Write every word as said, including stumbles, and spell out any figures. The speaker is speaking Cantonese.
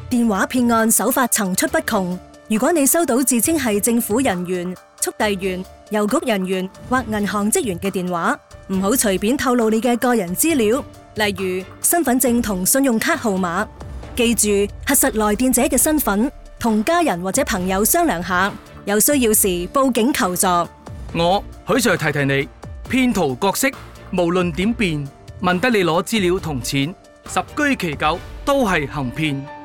電話騙案手法層出不窮。如果你收到自稱係政府人員、速遞員、郵局人員或銀行職員嘅電話，唔好隨便透露你嘅個人資料，例如身份證同信用卡號碼。記住核實來電者嘅身份，同家人或者朋友商量下，有需要時報警求助。 我許 Sir 提提你，騙徒角色無論點變，問得你攞資料同錢，十居其九都係行騙。